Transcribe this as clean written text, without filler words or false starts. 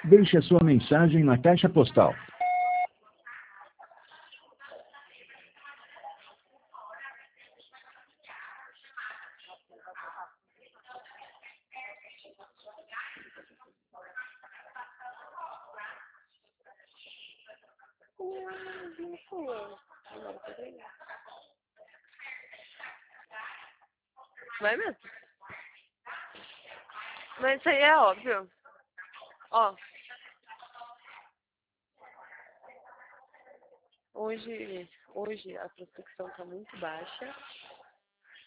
Deixe a sua mensagem na caixa postal. Vai mesmo. Mas isso aí é óbvio. Ó. Hoje a prospecção tá muito baixa.